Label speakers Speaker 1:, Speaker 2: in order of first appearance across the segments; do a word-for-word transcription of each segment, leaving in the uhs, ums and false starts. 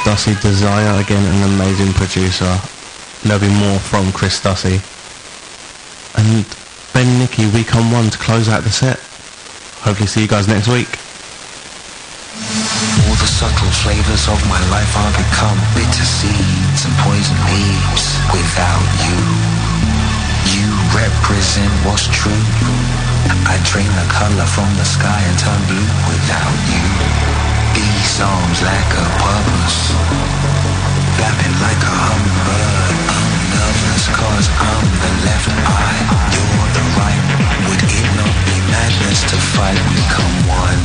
Speaker 1: Dussy, Desire, again an amazing producer. There'll be more from Chris Dussy. And Ben Nicky, we come one to close out the set. Hopefully see you guys next week.
Speaker 2: All the subtle flavors of my life are become bitter seeds and poison leaves without you. You represent what's true. I drain the color from the sky and turn blue without you. These songs lack a purpose, flapping like a hummingbird. I'm nervous cause I'm the left eye, you're the right. Would it not be madness to fight? We come one.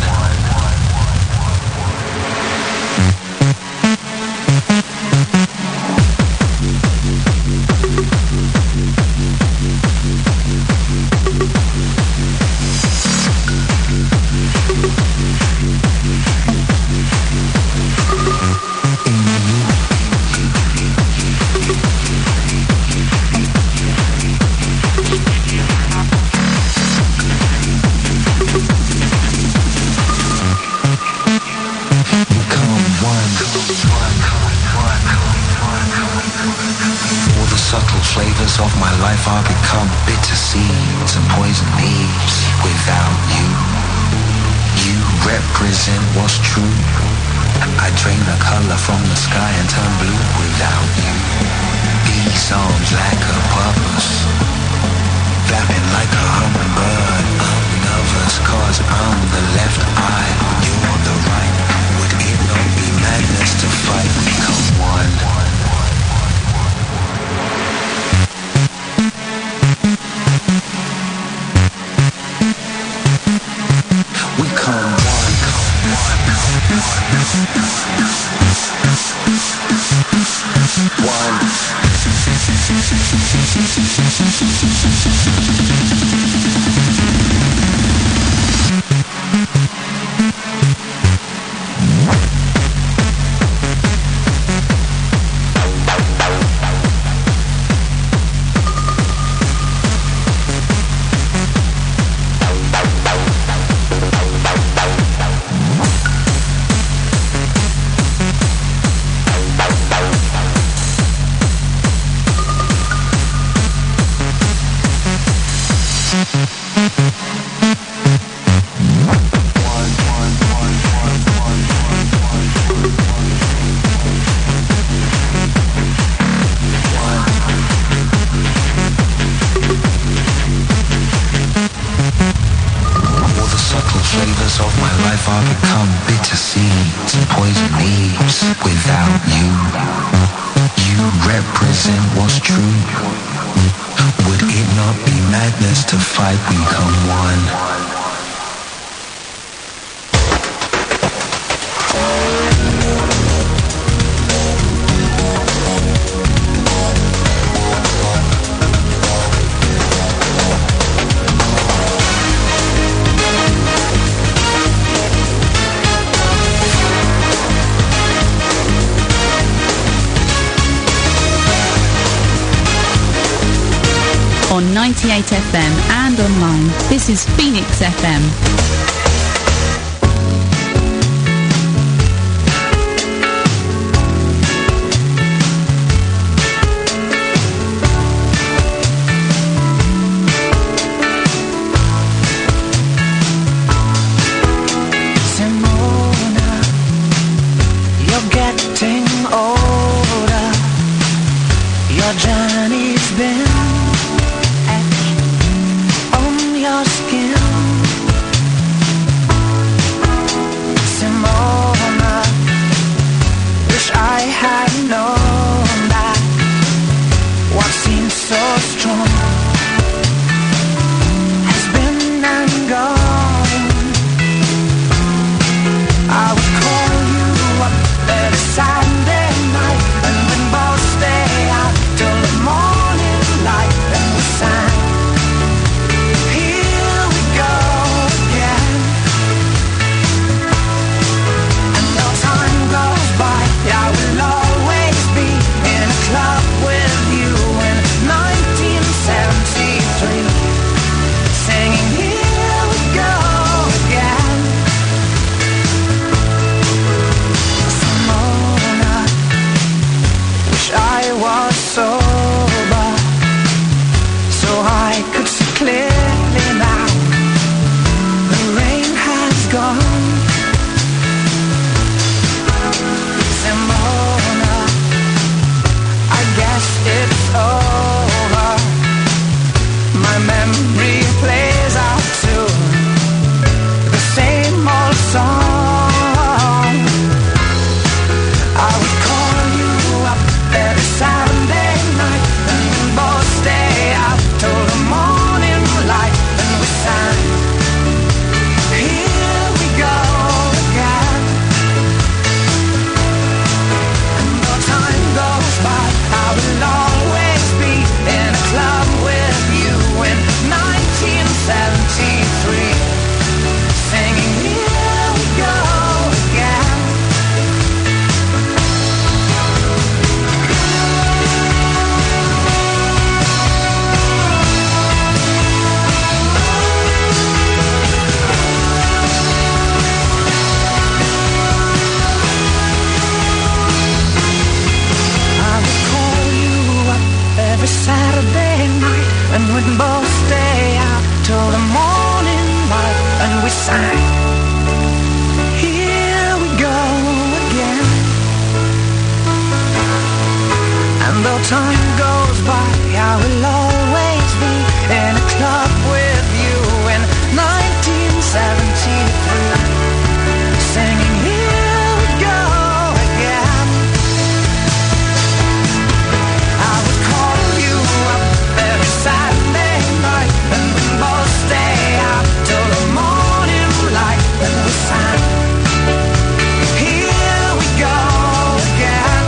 Speaker 2: Flavors of my life are become bitter seeds and poison leaves without you. You represent what's true. I drain the color from the sky and turn blue without you. These songs lack a purpose, flapping like a hummingbird. I'm nervous cause I'm the left eye, you're the right. Would it not be madness to fight? We come one. We come one, one.
Speaker 3: On ninety-eight F M and online. This is Phoenix F M.
Speaker 4: Till the morning light, and we sang. Heal
Speaker 2: we sang. Here we go again. And though time goes by, I will always be in a club with you in nineteen seventy-three, singing here we go again. I would call you up every Saturday night, and we both stay out till the morning light, and we sang here we go again.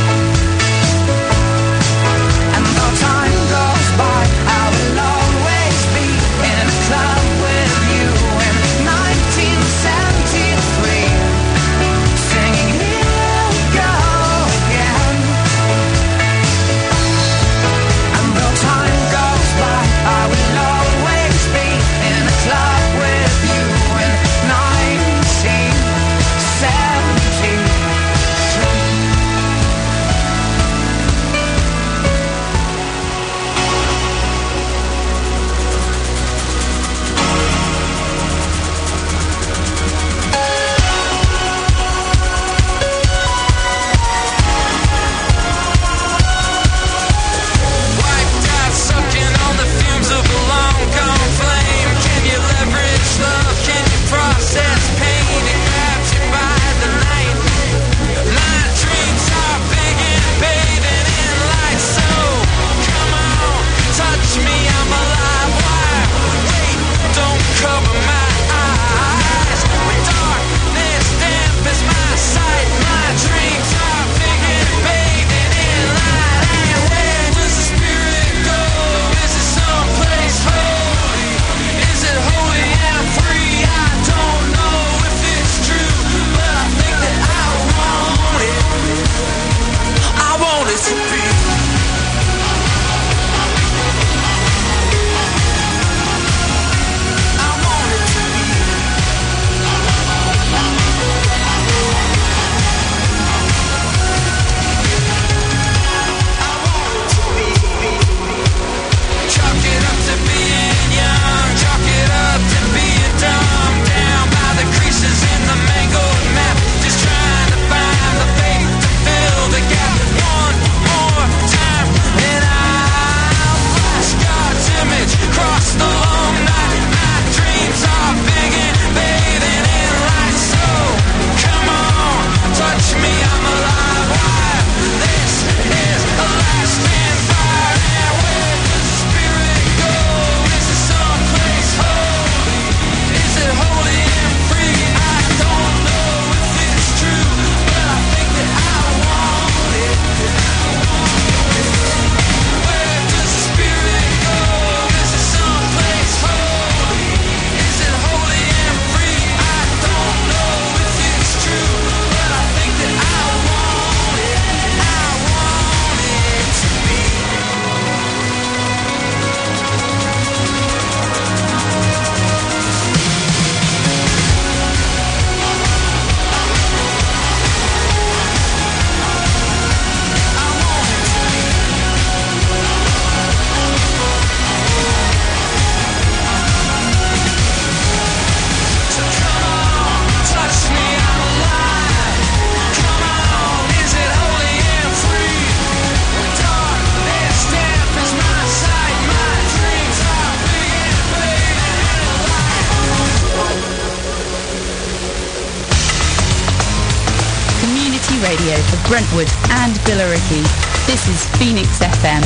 Speaker 2: And though time goes by, I will always be in a club with you in nineteen seventy-three, singing here we go again. And though time goes by, I will always be in a club with you in nineteen seventy-three. Wiped out, sucking on the fumes of a long-gone flame. Can you leverage love? Can you process pain? It grabs you by the night. My dreams are big and bathing in light. So come on, touch me, I'm alive. Why? Wait, don't cover my eyes. When darkness dampens my sight, my dreams are big and bathing in light. And where does the spirit go? Is it someplace holy? Is it holy and free? I don't know if it's true, but I think that I want it. I want it to be. I want it to be. I want it to be. Chalk it up to being young, chalk it up to being dumb. Down by the creases in the mangled map, just trying to find the faith to fill the gap. One more time, and I'll flash God's image across the long night. My dreams are big and bathing in light. So come on, touch me, I'm alive. Why? This is a lasting fire. And where does the spirit go? Is it someplace holy? Is it holy and free? I don't know if it's true, but I think that I want it. Where does the spirit go? Is it someplace holy? Is it holy and free? I don't know if it's true, but I think that I want it. I want it to be. So come on, touch me, I'm alive. Come on, is it holy and free? When darkness dampens my sight, my dreams are big and bathing in light.
Speaker 3: Community radio for Brentwood and Billericay. This is Phoenix F M.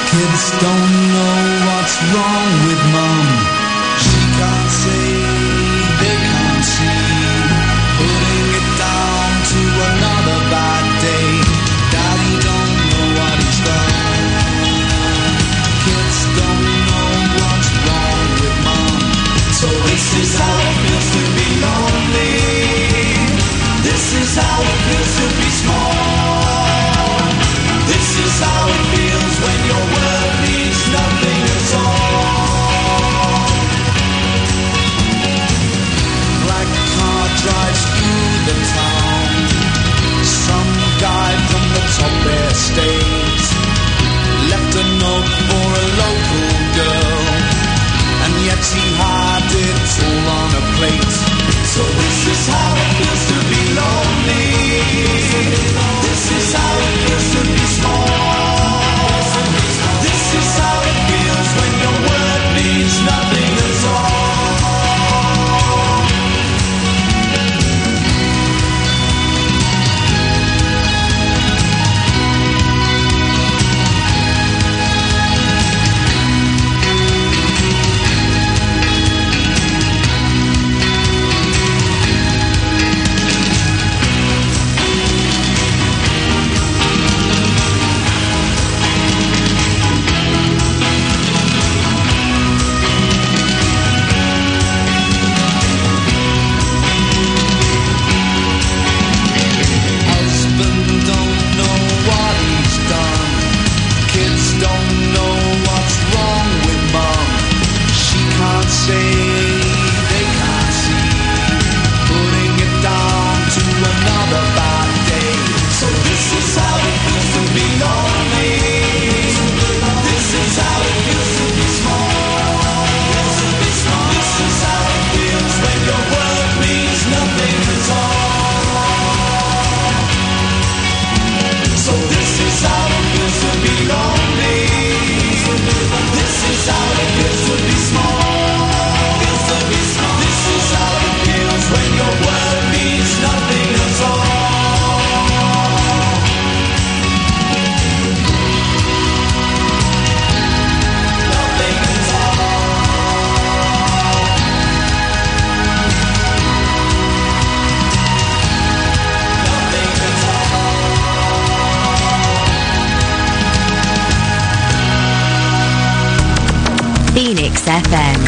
Speaker 4: Kids don't know what's wrong with mum. She can't say, they can't see. Putting it down to another bad day. Daddy don't know what he's done. Kids don't know what's wrong with mum. So this is how it feels to be lonely. This is how it feels to be small. This is how it feels when your word means nothing at all. Black car drives through the town. Some guy from the top estate left a note for a local girl, and yet he had it all on a plate. So this is how it feels to be lonely. This is how it feels to be small. This is how it feels when your word means nothing at all.
Speaker 5: Phoenix F M.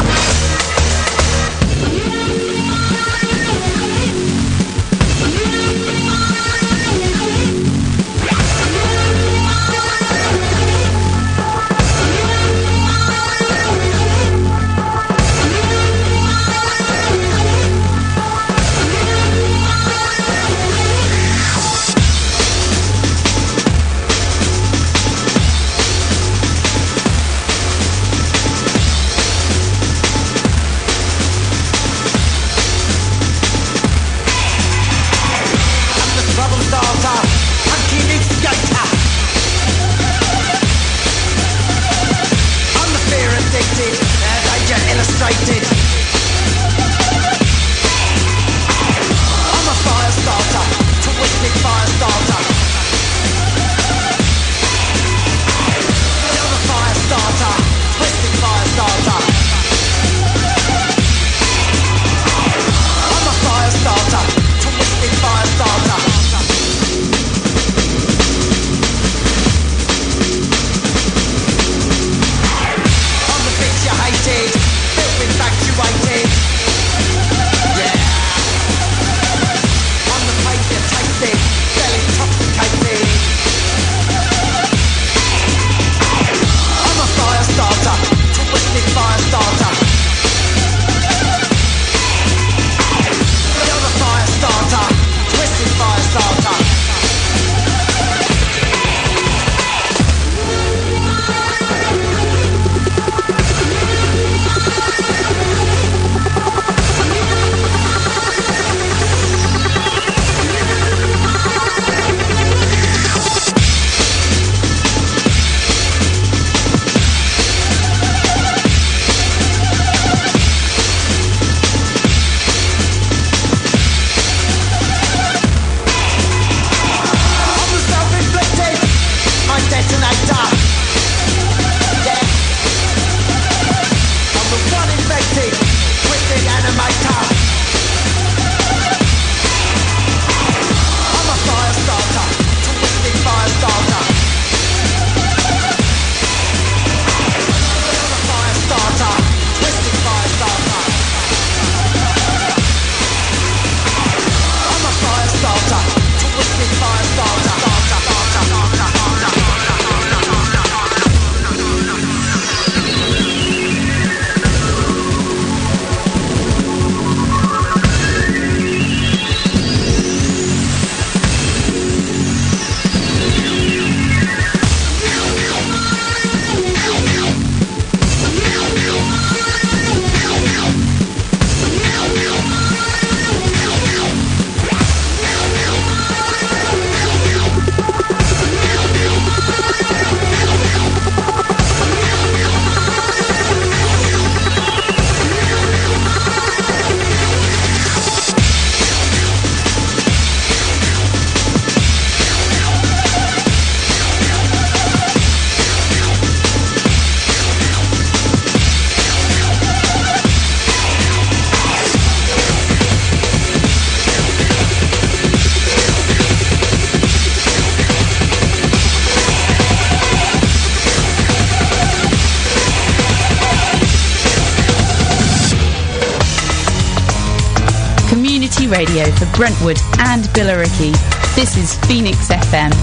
Speaker 3: radio for Brentwood and Billericay. This is Phoenix F M.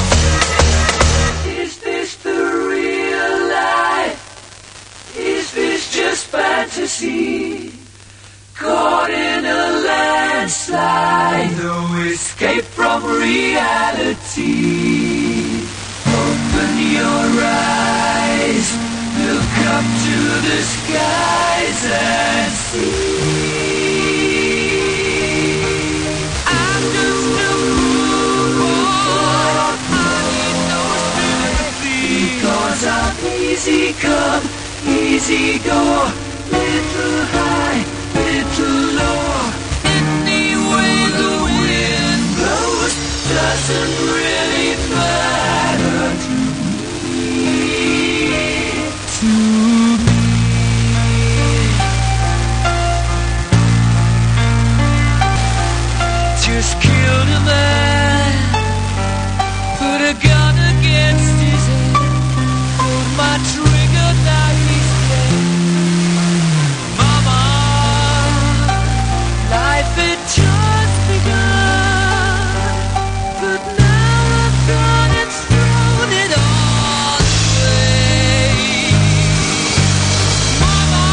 Speaker 6: Is this the real life? Is this just fantasy? Caught in a landslide, no escape from reality. Open your eyes, look up to the skies and see. I'm just a fool boy, I need no sympathy, because I'm easy come, easy go, little high, little low. Any way the wind blows doesn't really matter to me, to me. Just killed a man, put a gun against his head, pulled my trigger, now he's dead. Mama, life had just begun, but now I've gone and thrown it all away. Mama,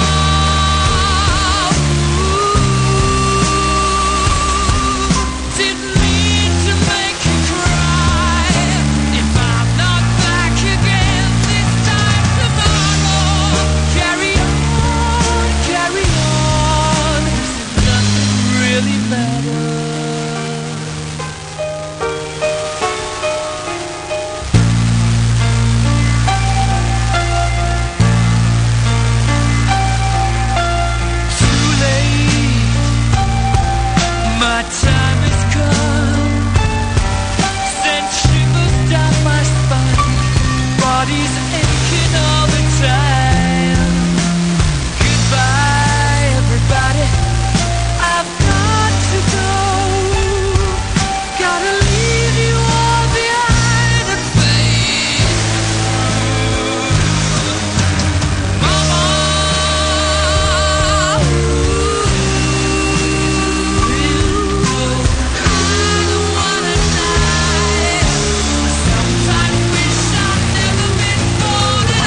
Speaker 6: ooh, didn't mean to make you cry. If I'm not back again this time tomorrow, carry on, carry on, nothing really matters. Too late, my time has come. Send shivers down my spine, body's aching all the time. Goodbye, everybody, I've got to go. Gotta leave you all behind and face Mama, I don't wanna die. Sometimes wish I'd never been born at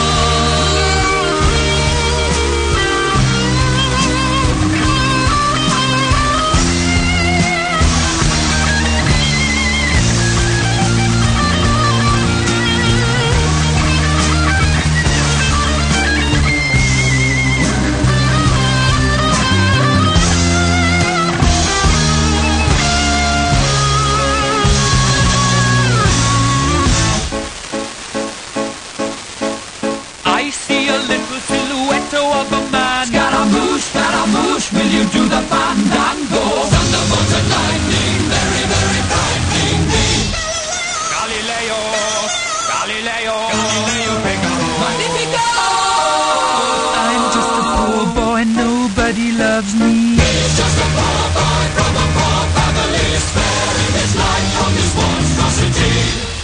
Speaker 6: I see a little silhouette of a man. Scaramouche, Scaramouche, will you do the fandango? Thunderbolt and lightning, very, very frightening me. Galileo, Galileo, Galileo Figaro. Magnifico! I'm just a poor boy, nobody loves me. He's just a poor boy from a poor family, sparing his life from this monstrosity.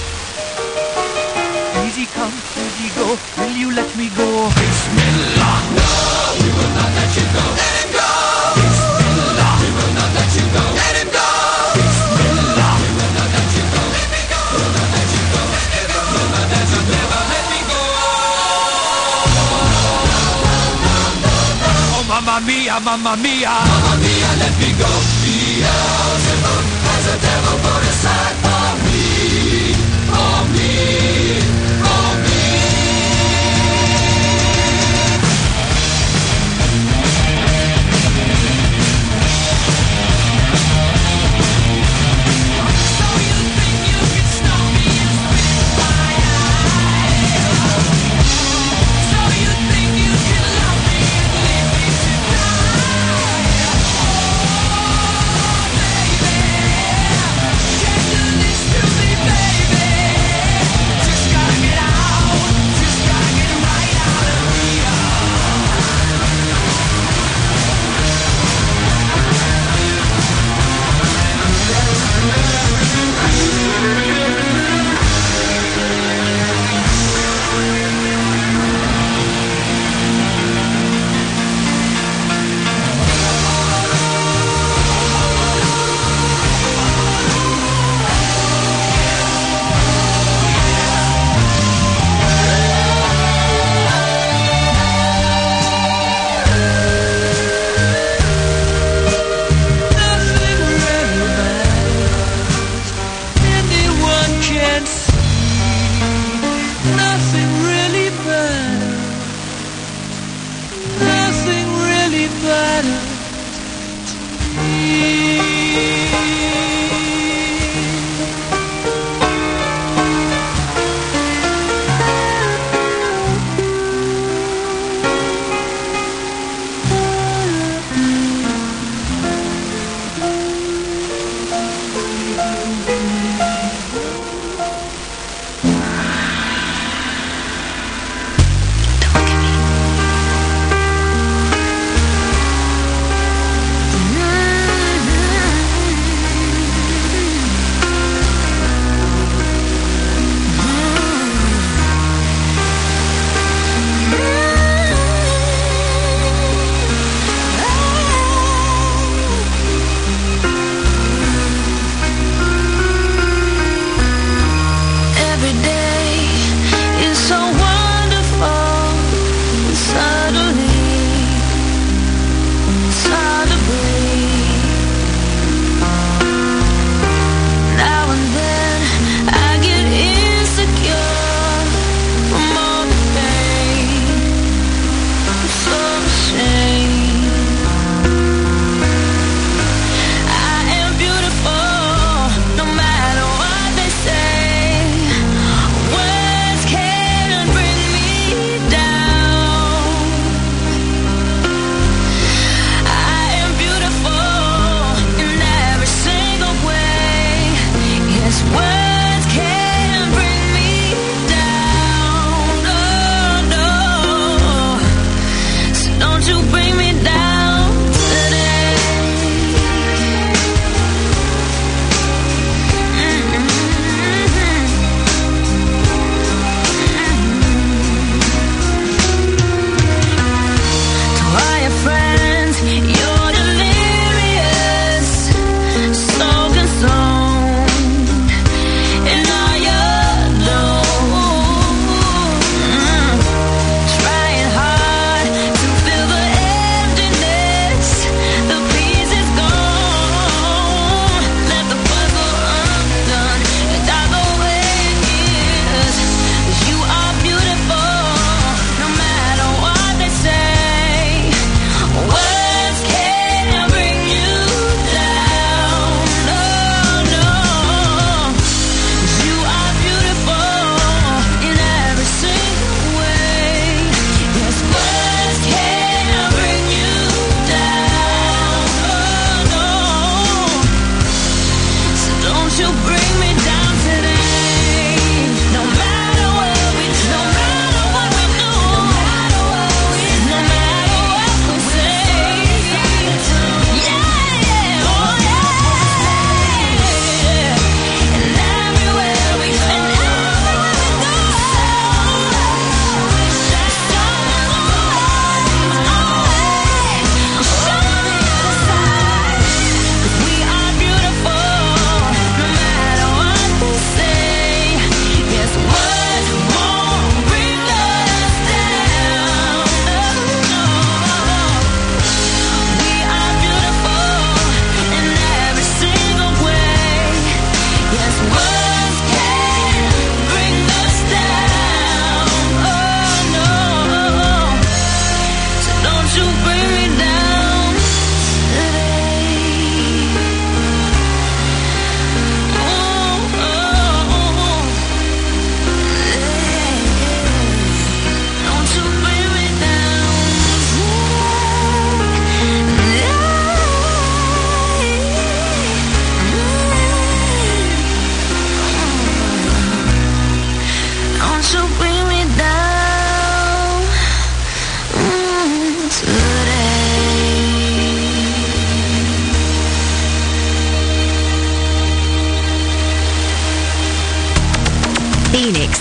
Speaker 6: Easy come, easy go, will you let me go? Bismillah, no, we will not let you go. Let him go! Bismillah, we will not let you go. Let him go! Bismillah, we will not let you go. Let me go! We will not let you go. Never, will not let you never let me go. Oh, mamma mia, mamma mia. Mamma mia, let me go. Beelzebub has a devil put aside for me. For me. For me. So you think you can snow me and spit my eyes? So you think you can love me and leave me to die? Oh, baby, can you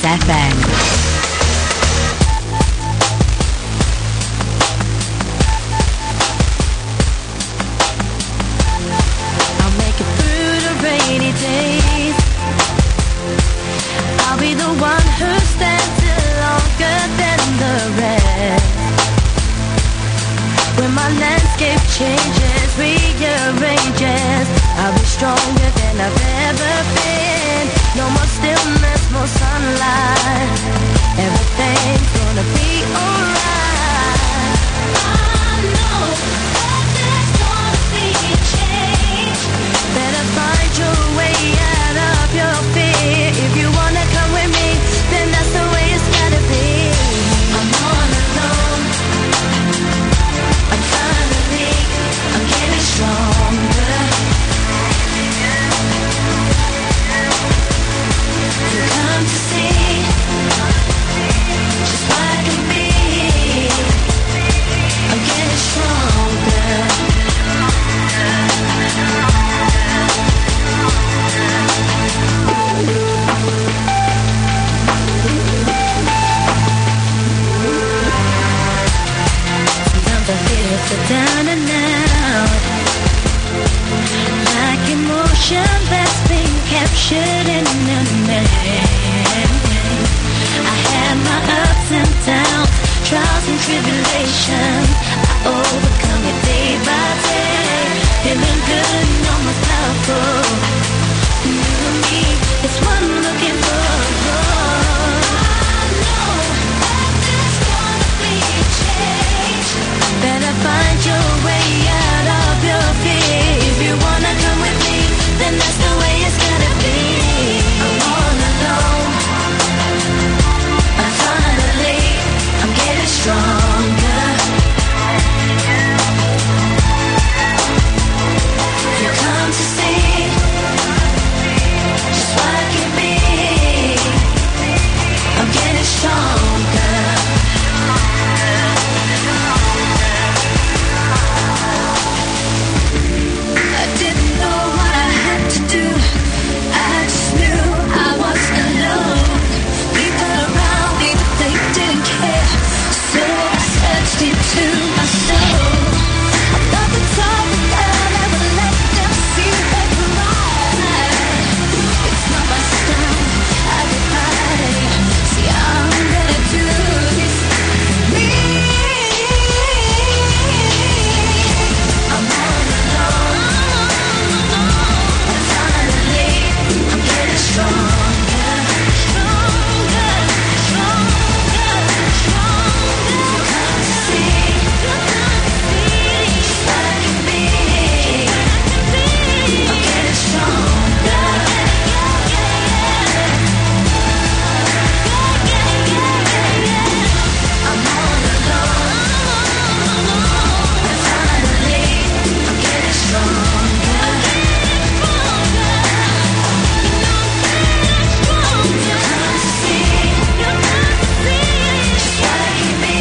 Speaker 5: F M.
Speaker 7: Rainy days, I'll be the one who stands longer than the rest. When my landscape changes, rearranges, I'll be stronger than I've ever been. No more stillness, more sunlight. Everything's gonna be alright. I know that there's gonna be a change. Better find your way out of your fear. If you wanna come with me, then that's the way it's gotta be. I'm all alone. I'm finally, I'm getting stronger. You come to see just what I can be. I'm getting stronger. Sometimes I feel so down and out, like emotion that's been captured in a man. I had my ups and downs, trials and tribulations. I overcome it day by day, feeling good and almost powerful. You and me, it's what I'm looking for. I know that there's gonna be a change. Better find your way out of your fear. If you wanna come with me, then that's the way it's gotta be. I'm all alone. I'm finally, I'm getting stronger. You come to see just what I can be. I'm getting stronger. I didn't know what I had to do. I just knew I was alone. People around me, but they didn't care. So I searched into my soul. I thought the top of that I would let them see that right. It's not my style, I defy. See, I'm gonna do this for me. I'm all alone. And finally, I'm getting stronger. Stronger, stronger, stronger. You come to see, you come to see just what I can be. I'm getting stronger. I'm all alone. And finally, I'm getting stronger. You come to see, you come to see just what I can be.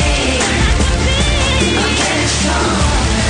Speaker 7: I'm getting stronger.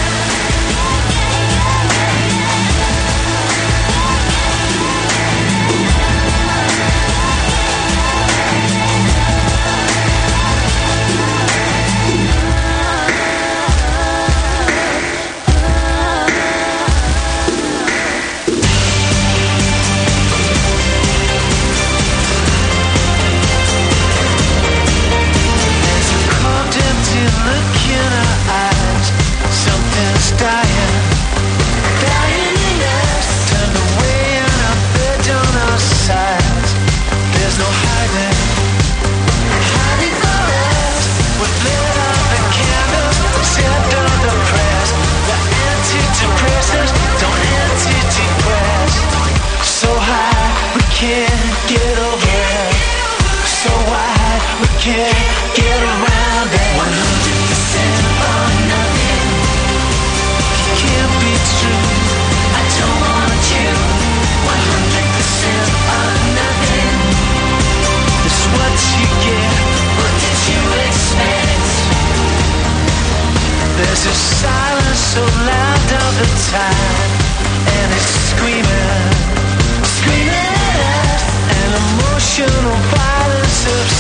Speaker 4: There's a cold empty look in our eyes. Something's dying, dying in us. Turned away and our bed on our sides. There's no hiding, hiding for us. We've lit up the candles, stepped on the prayers. The antidepressants don't anti-depress. So high we can't get over it. So wide we can't get around it. one hundred percent or nothing. It can't be true. I don't want you. one hundred percent or nothing. It's what you get. What did you expect? There's a silence so loud all the time, and it's screaming, screaming at us. An emotional violence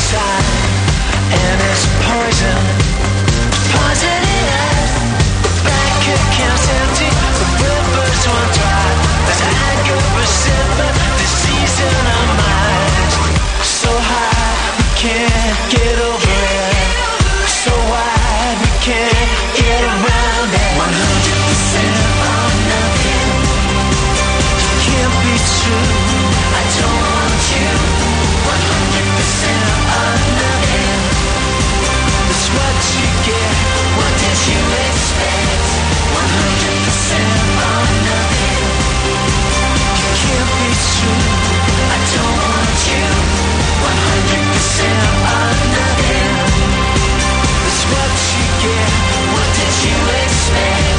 Speaker 2: inside, and it's poison. Poison in us. The bank account's empty, the rivers run dry. There's anger, resentment, disease in our minds. So high, we can't get over it. So wide, we can't get around it. One hundred percent or nothing. You can't be true. I don't want you. One hundred percent or nothing. That's what you get. What did you expect? One hundred percent or nothing. You can't be true. I don't want you. One hundred percent or nothing. That's what you get. What did you expect?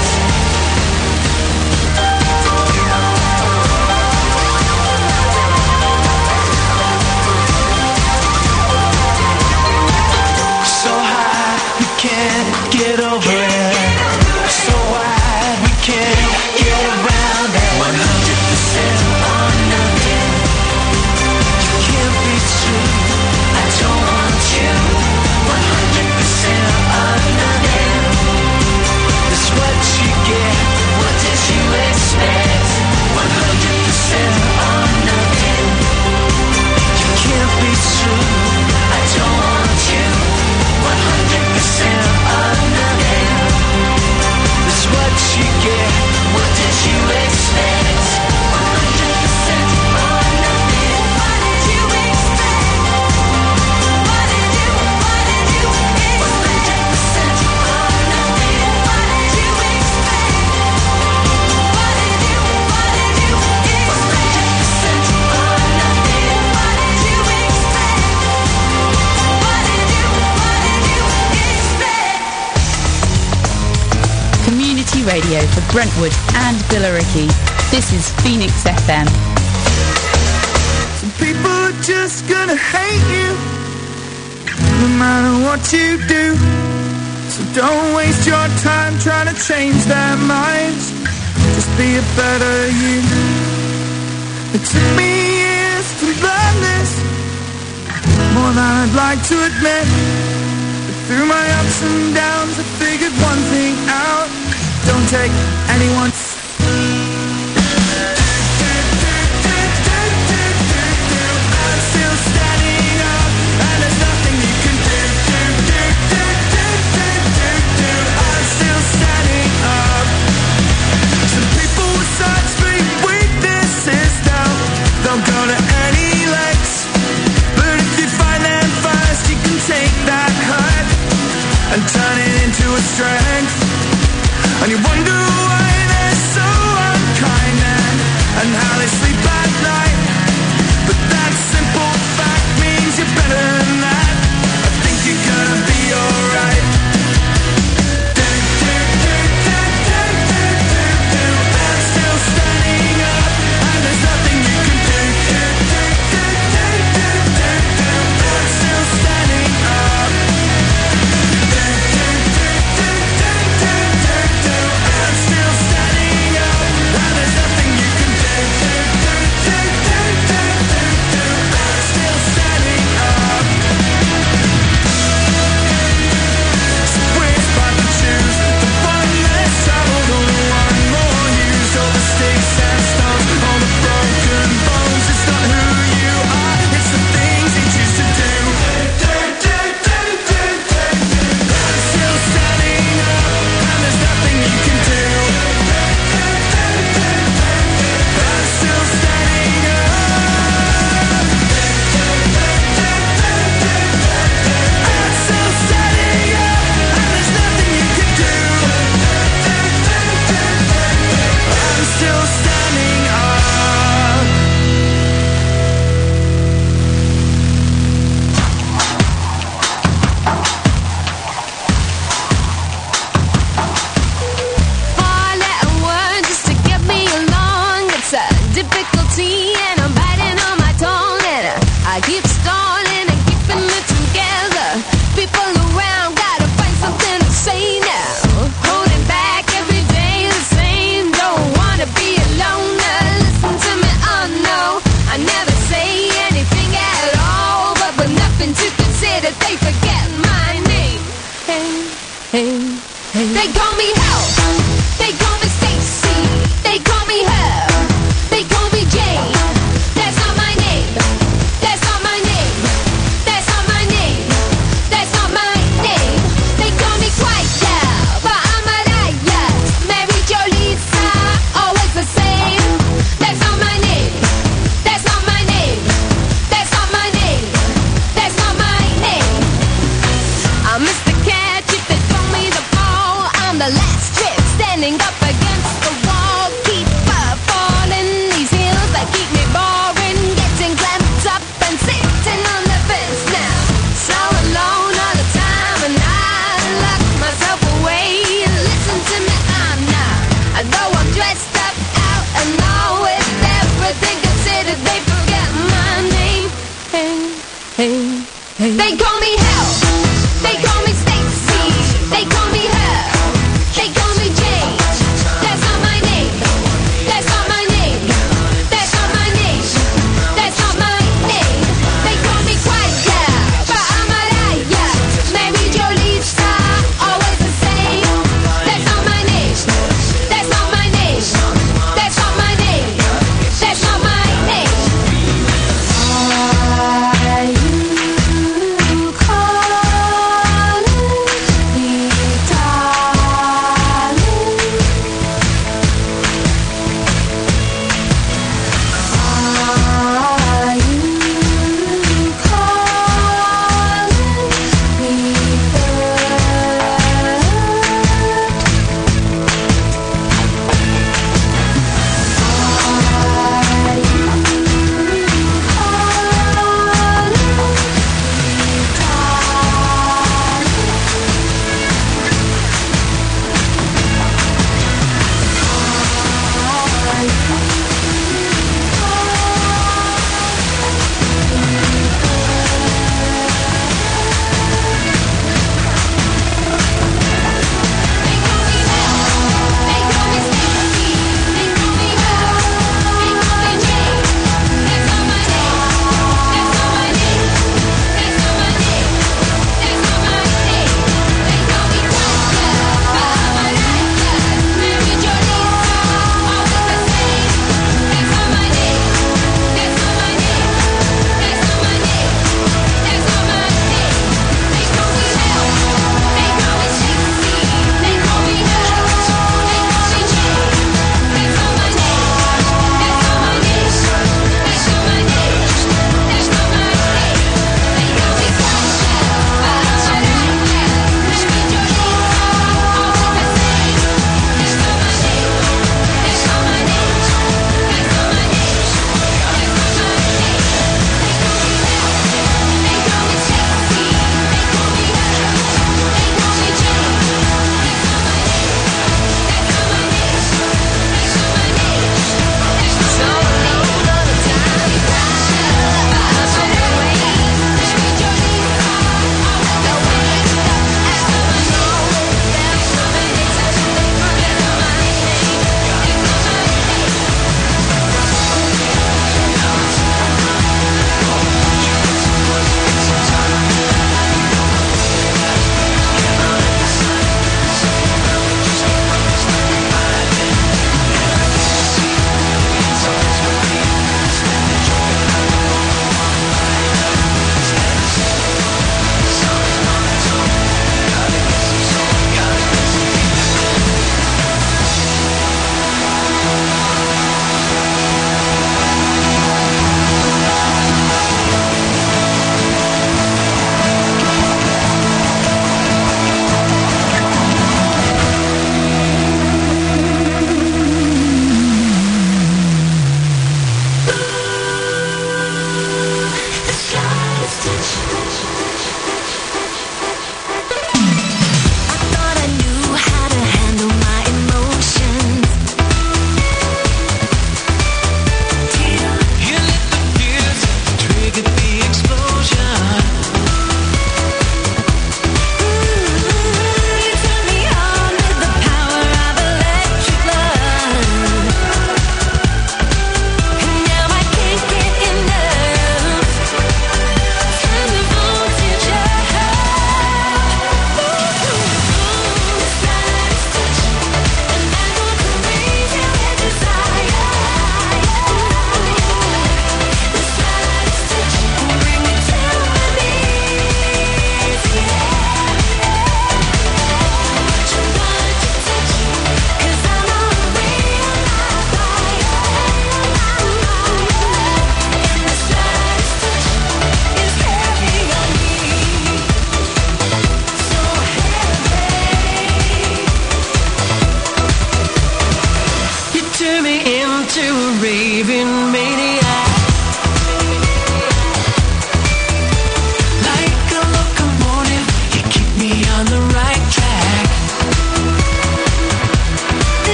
Speaker 2: So high, we can't get over it. So wide, we can't get around it. One hundred percent or nothing. You can't be true. I don't want you. One hundred percent or nothing. That's what you get. What did you expect? One hundred percent or nothing. You can't be true. I don't want you. One hundred percent or nothing. That's what you get. What did you expect? One hundred percent or nothing. What did you expect? What did you, what did you expect? One hundred percent or nothing. What did you expect? What did you, what did you expect? One hundred percent or nothing. What did you expect? What did you, what did you expect?
Speaker 3: Community radio for Brentwood and Billericay. This is Phoenix F M.
Speaker 4: Some people are just gonna hate you, no matter what you do. So don't waste your time trying to change their minds. Just be a better you. It took me years to learn this, more than I'd like to admit. But through my ups and downs, I figured one thing out: don't take anyone's. I'm still standing up, and there's nothing you can do. I'm still standing up. Some people will search for your weaknesses now. They'll go to any lengths, but if you find them first, you can take that hurt and turn it into a strength. And you wonder why they're so unkind and, and how they sleep at night. But that simple fact means you're better than that. I think you're gonna be alright. I'm still standing up, and there's nothing you can do. I'm still standing up.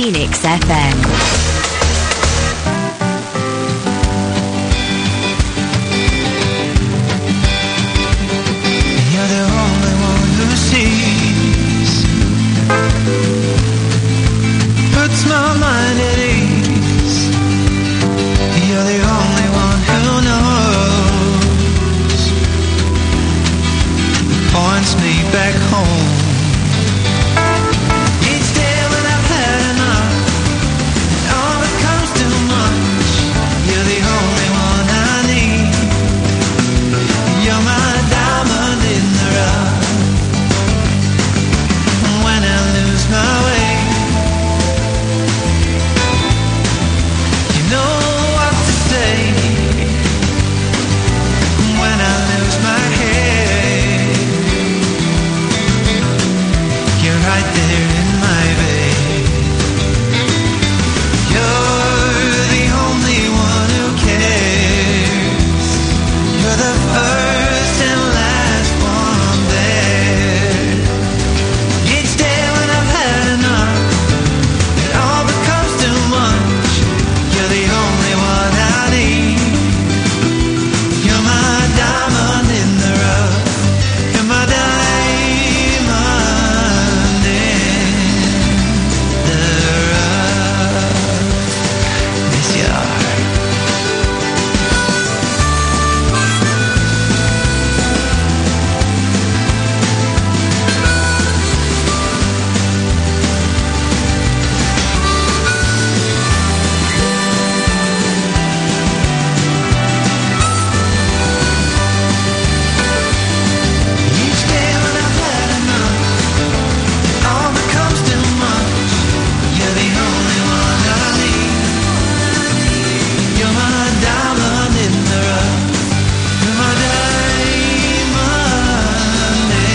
Speaker 5: Phoenix F M.
Speaker 4: You're the only one who sees, puts my mind at ease. You're the only one who knows, points me back home. Each day when I've had enough, it all becomes too much. You're the only one I need. You're my diamond in the rough. When I lose my way, you know what to say. When I lose my head, you're right there in my bed. You're the only one who cares. You're the first and last one there. Each day when I've had enough, it all becomes too much. You're the only one I need. You're my diamond in the rough. You're my diamond in the rough. Yes, you are. Each day when I've had enough, it all becomes too much. You're the only one I need. You're my diamond in the rough. You're my diamond in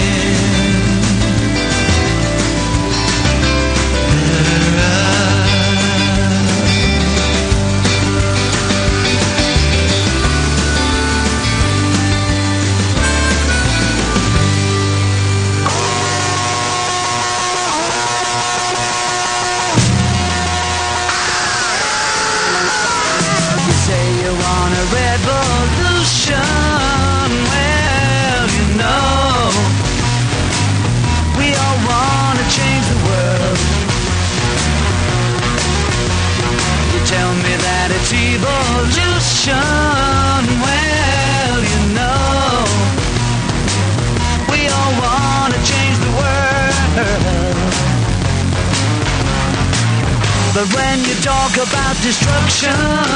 Speaker 4: the rough. You say you want a revolution. Well, you know, we all want to change the world. You tell me that it's evolution. Well, you know, we all want to change the world. But when you talk about destruction,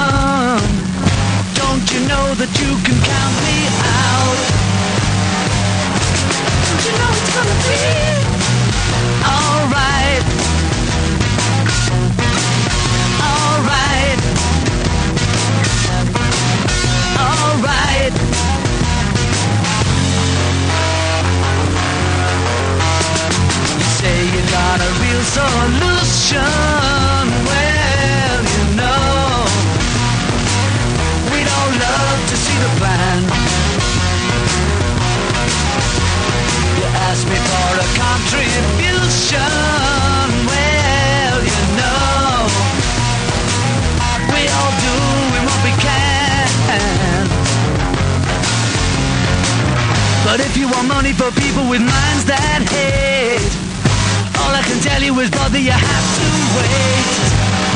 Speaker 4: don't you know that you can count me out? Don't you know it's gonna be alright? Alright. Alright. You say you got a real solution. Well, you know, we'd all love to see the plan. You ask me for a contribution. Well, you know, we all doing what we can. But if you want money for people with minds that hate, all I can tell you is, brother, you have to wait.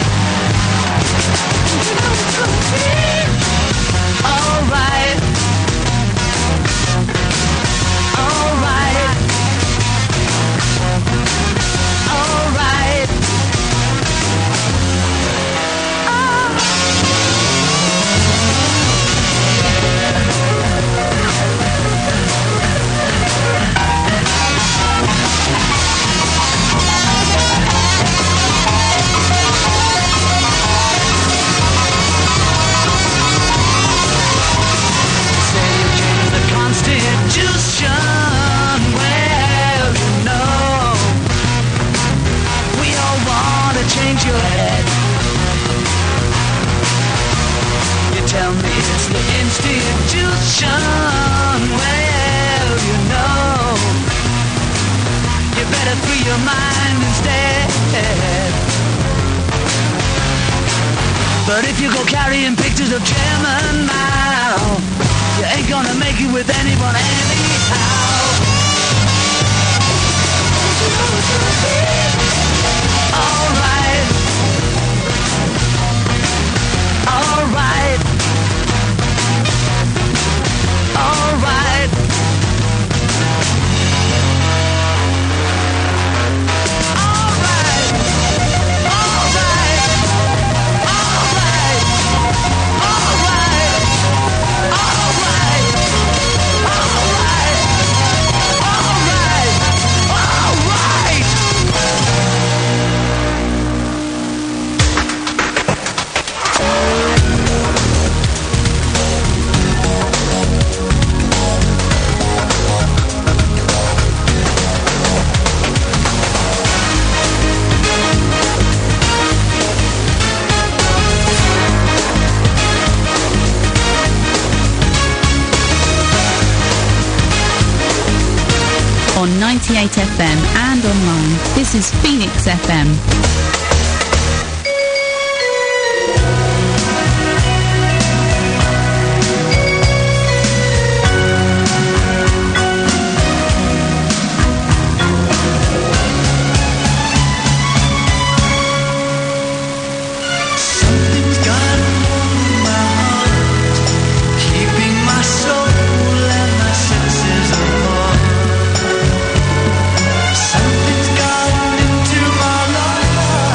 Speaker 4: You know it's gonna be alright. Alright. Alright. your mind instead. But if you go carrying pictures of Chairman Mao, you ain't gonna make it with anyone anyhow. Alright. Alright. Alright.
Speaker 3: On ninety-eight F M and online, this is Phoenix F M.